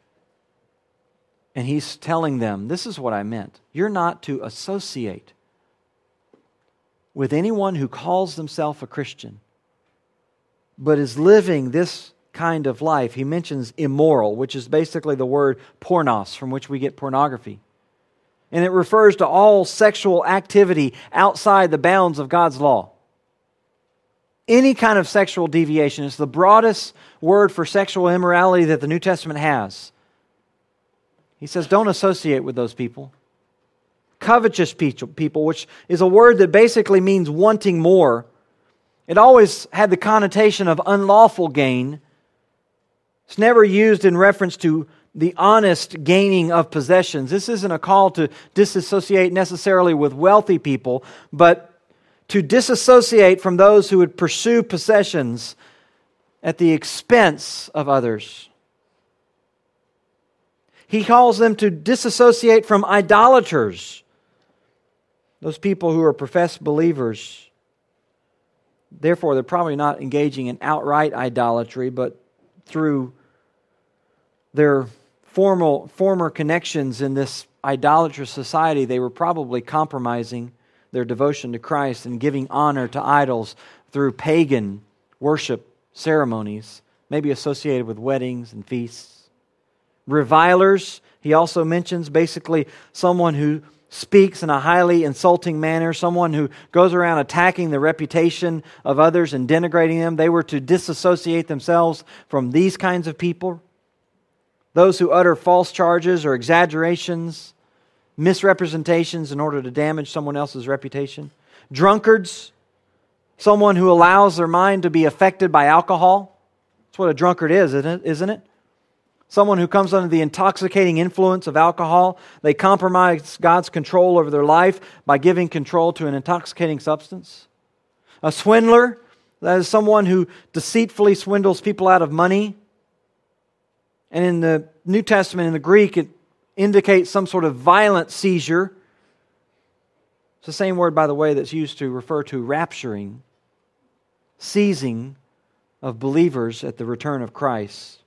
And he's telling them, this is what I meant. You're not to associate with anyone who calls themselves a Christian, but is living this kind of life. He mentions immoral, which is basically the word pornos, from which we get pornography. And it refers to all sexual activity outside the bounds of God's law. Any kind of sexual deviation is the broadest word for sexual immorality that the New Testament has. He says, don't associate with those people. Covetous people, which is a word that basically means wanting more. It always had the connotation of unlawful gain. It's never used in reference to the honest gaining of possessions. This isn't a call to disassociate necessarily with wealthy people, but to disassociate from those who would pursue possessions at the expense of others. He calls them to disassociate from idolaters, those people who are professed believers. Therefore, they're probably not engaging in outright idolatry, but through their former connections in this idolatrous society, they were probably compromising their devotion to Christ and giving honor to idols through pagan worship ceremonies, maybe associated with weddings and feasts. Revilers, he also mentions, basically someone who speaks in a highly insulting manner, someone who goes around attacking the reputation of others and denigrating them. They were to disassociate themselves from these kinds of people. Those who utter false charges or exaggerations, misrepresentations in order to damage someone else's reputation. Drunkards, someone who allows their mind to be affected by alcohol. That's what a drunkard is, isn't it? Someone who comes under the intoxicating influence of alcohol. They compromise God's control over their life by giving control to an intoxicating substance. A swindler, that is someone who deceitfully swindles people out of money. And in the New Testament, in the Greek, it indicates some sort of violent seizure. It's the same word, by the way, that's used to refer to rapturing, seizing of believers at the return of Christ.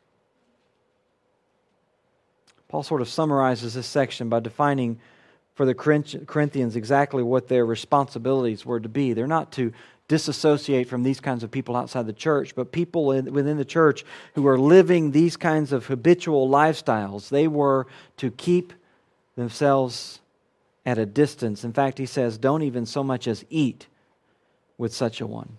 Paul sort of summarizes this section by defining for the Corinthians exactly what their responsibilities were to be. They're not to disassociate from these kinds of people outside the church, but people within the church who are living these kinds of habitual lifestyles. They were to keep themselves at a distance. In fact, he says, don't even so much as eat with such a one.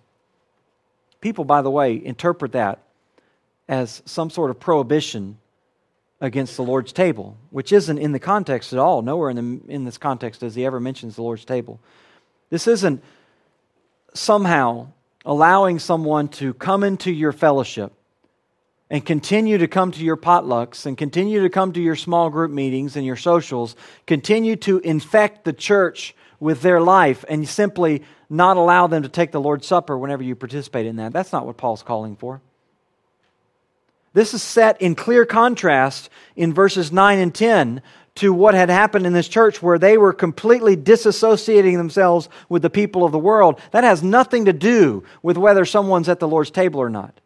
People, by the way, interpret that as some sort of prohibition against the Lord's table, which isn't in the context at all. Nowhere in this context does he ever mentions the Lord's table. This isn't somehow allowing someone to come into your fellowship and continue to come to your potlucks and continue to come to your small group meetings and your socials, continue to infect the church with their life and simply not allow them to take the Lord's Supper whenever you participate in that. That's not what Paul's calling for. This is set in clear contrast in verses 9 and 10 to what had happened in this church where they were completely disassociating themselves with the people of the world. That has nothing to do with whether someone's at the Lord's table or not.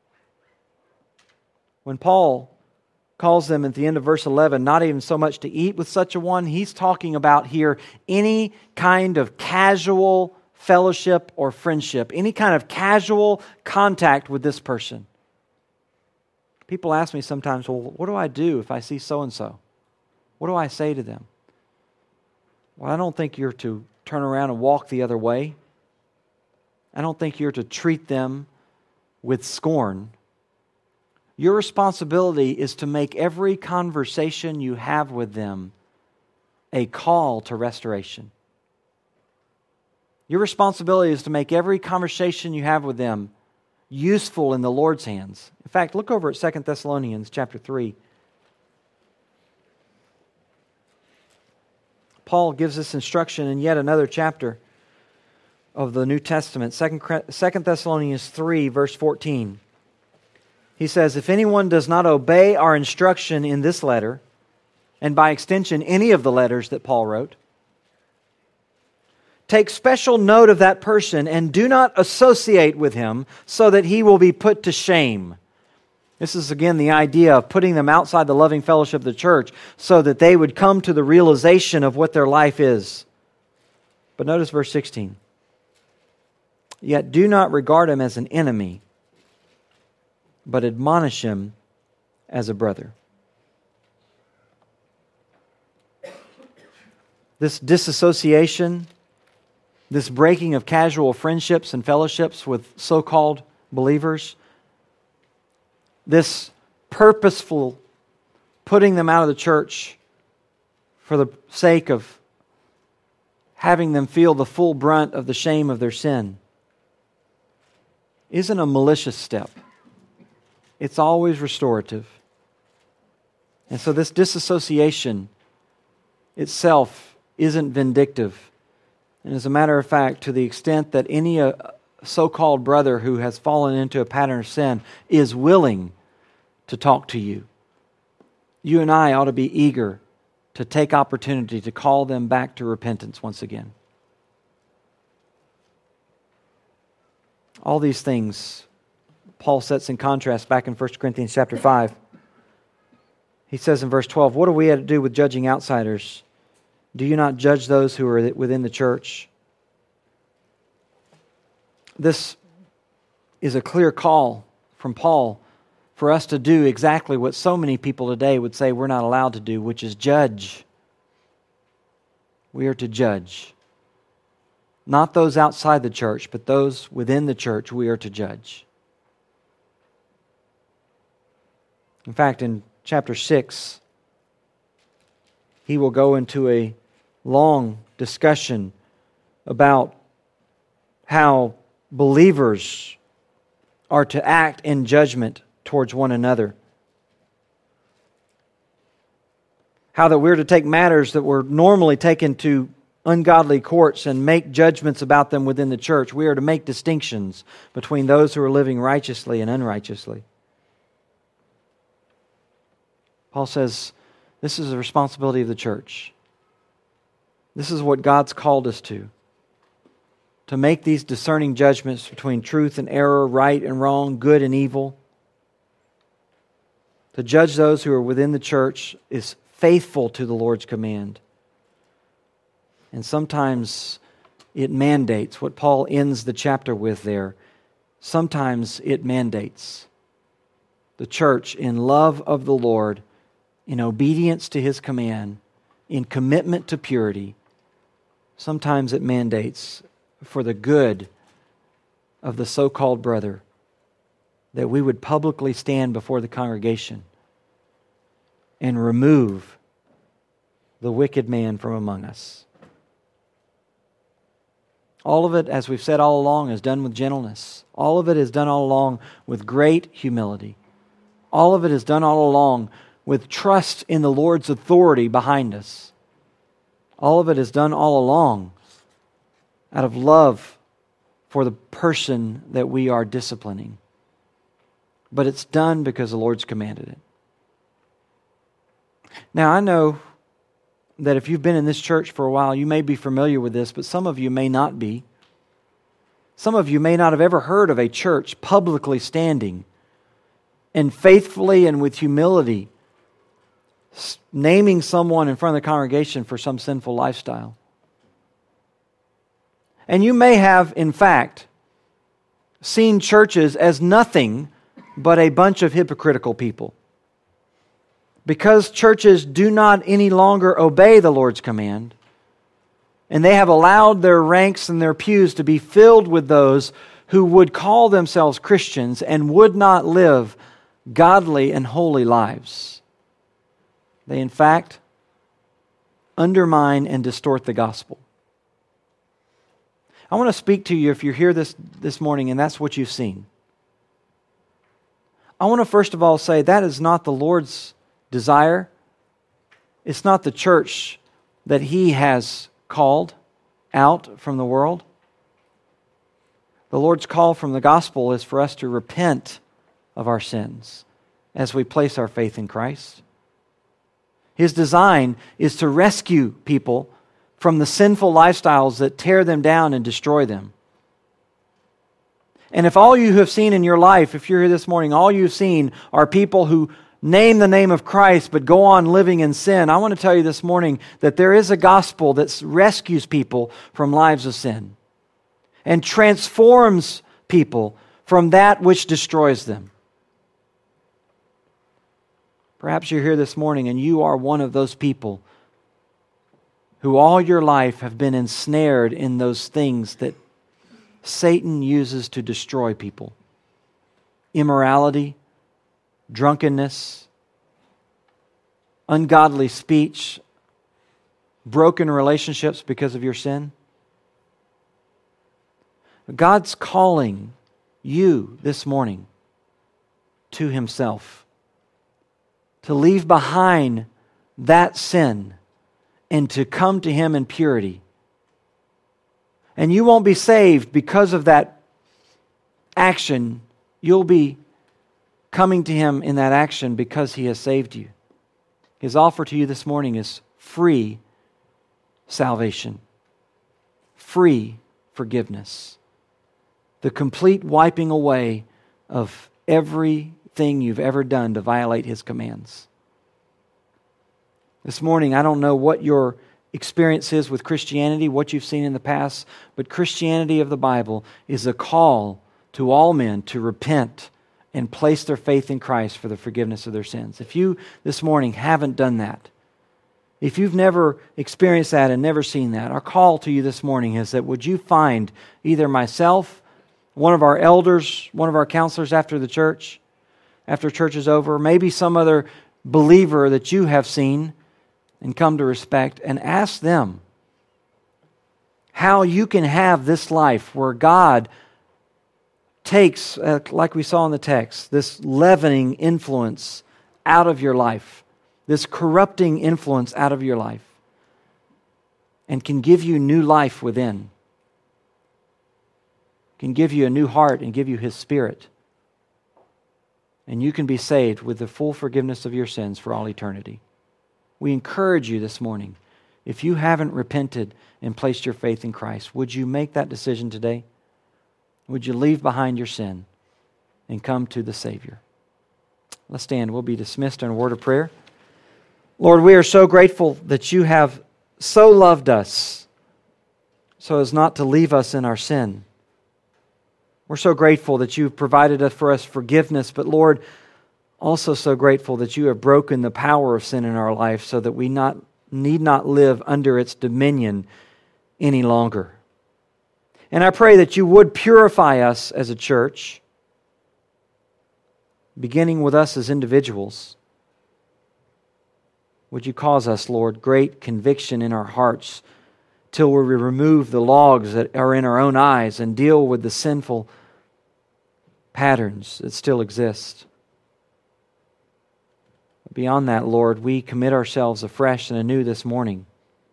When Paul calls them at the end of verse 11, not even so much to eat with such a one, he's talking about here any kind of casual fellowship or friendship, any kind of casual contact with this person. People ask me sometimes, well, what do I do if I see so-and-so? What do I say to them? Well, I don't think you're to turn around and walk the other way. I don't think you're to treat them with scorn. Your responsibility is to make every conversation you have with them a call to restoration. Your responsibility is to make every conversation you have with them useful in the Lord's hands. In fact, look over at 2 Thessalonians chapter 3. Paul gives this instruction in yet another chapter of the New Testament, 2 Thessalonians 3, verse 14. He says, if anyone does not obey our instruction in this letter, and by extension any of the letters that Paul wrote, take special note of that person and do not associate with him so that he will be put to shame. This is again the idea of putting them outside the loving fellowship of the church so that they would come to the realization of what their life is. But notice verse 16. Yet do not regard him as an enemy, but admonish him as a brother. This disassociation, this breaking of casual friendships and fellowships with so-called believers, this purposeful putting them out of the church for the sake of having them feel the full brunt of the shame of their sin, isn't a malicious step. It's always restorative. And so this disassociation itself isn't vindictive. And as a matter of fact, to the extent that any so-called brother who has fallen into a pattern of sin is willing to talk to you, you and I ought to be eager to take opportunity to call them back to repentance once again. All these things Paul sets in contrast back in 1 Corinthians chapter 5. He says in verse 12, what do we have to do with judging outsiders? Do you not judge those who are within the church? This is a clear call from Paul for us to do exactly what so many people today would say we're not allowed to do, which is judge. We are to judge. Not those outside the church, but those within the church we are to judge. In fact, in chapter 6, he will go into a long discussion about how believers are to act in judgment towards one another. How that we're to take matters that were normally taken to ungodly courts and make judgments about them within the church. We are to make distinctions between those who are living righteously and unrighteously. Paul says, this is the responsibility of the church. This is what God's called us to make these discerning judgments between truth and error, right and wrong, good and evil. To judge those who are within the church is faithful to the Lord's command. And sometimes it mandates what Paul ends the chapter with there. Sometimes it mandates the church in love of the Lord, in obedience to His command, in commitment to purity. Sometimes it mandates for the good of the so-called brother that we would publicly stand before the congregation and remove the wicked man from among us. All of it, as we've said all along, is done with gentleness. All of it is done all along with great humility. All of it is done all along with trust in the Lord's authority behind us. All of it is done all along out of love for the person that we are disciplining. But it's done because the Lord's commanded it. Now, I know that if you've been in this church for a while, you may be familiar with this, but some of you may not be. Some of you may not have ever heard of a church publicly standing and faithfully and with humility naming someone in front of the congregation for some sinful lifestyle. And you may have, in fact, seen churches as nothing but a bunch of hypocritical people. Because churches do not any longer obey the Lord's command, and they have allowed their ranks and their pews to be filled with those who would call themselves Christians and would not live godly and holy lives. They, in fact, undermine and distort the gospel. I want to speak to you if you're here this morning and that's what you've seen. I want to first of all say that is not the Lord's desire. It's not the church that He has called out from the world. The Lord's call from the gospel is for us to repent of our sins as we place our faith in Christ. His design is to rescue people from the sinful lifestyles that tear them down and destroy them. And if all you have seen in your life, if you're here this morning, all you've seen are people who name the name of Christ but go on living in sin, I want to tell you this morning that there is a gospel that rescues people from lives of sin and transforms people from that which destroys them. Perhaps you're here this morning and you are one of those people who all your life have been ensnared in those things that Satan uses to destroy people. Immorality, drunkenness, ungodly speech, broken relationships because of your sin. God's calling you this morning to Himself, to leave behind that sin and to come to Him in purity. And you won't be saved because of that action. You'll be coming to Him in that action because He has saved you. His offer to you this morning is free salvation, free forgiveness, the complete wiping away of everything you've ever done to violate His commands. This morning, I don't know what your experience is with Christianity, what you've seen in the past, but Christianity of the Bible is a call to all men to repent and place their faith in Christ for the forgiveness of their sins. If you this morning haven't done that, if you've never experienced that and never seen that, our call to you this morning is that would you find either myself, one of our elders, one of our counselors after church is over, maybe some other believer that you have seen and come to respect, and ask them how you can have this life where God takes, like we saw in the text, this leavening influence out of your life, this corrupting influence out of your life, and can give you new life within, can give you a new heart and give you His Spirit, and you can be saved with the full forgiveness of your sins for all eternity. We encourage you this morning, if you haven't repented and placed your faith in Christ, would you make that decision today? Would you leave behind your sin and come to the Savior? Let's stand. We'll be dismissed in a word of prayer. Lord, we are so grateful that you have so loved us so as not to leave us in our sin. We're so grateful that you've provided for us forgiveness, but Lord, also so grateful that you have broken the power of sin in our life so that we need not live under its dominion any longer. And I pray that you would purify us as a church, beginning with us as individuals, Would you cause us, Lord, great conviction in our hearts till we remove the logs that are in our own eyes and deal with the sinful patterns that still exist. Beyond that, Lord, we commit ourselves afresh and anew this morning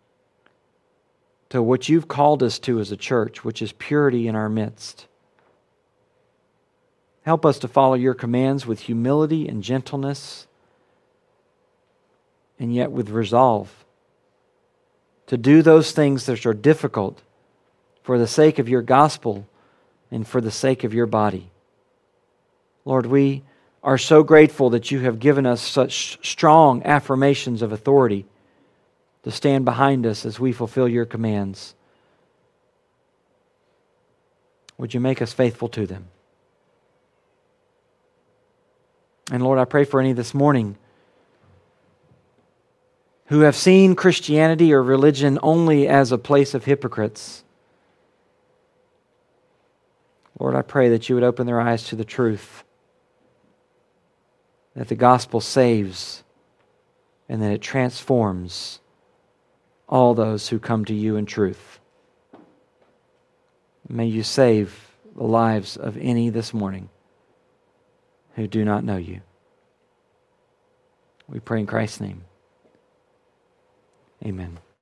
to what you've called us to as a church, which is purity in our midst. Help us to follow your commands with humility and gentleness, and yet with resolve to do those things that are difficult for the sake of your gospel and for the sake of your body. Lord, we are so grateful that you have given us such strong affirmations of authority to stand behind us as we fulfill your commands. Would you make us faithful to them? And Lord, I pray for any this morning who have seen Christianity or religion only as a place of hypocrites. Lord, I pray that you would open their eyes to the truth, that the gospel saves and that it transforms all those who come to you in truth. May you save the lives of any this morning who do not know you. We pray in Christ's name. Amen.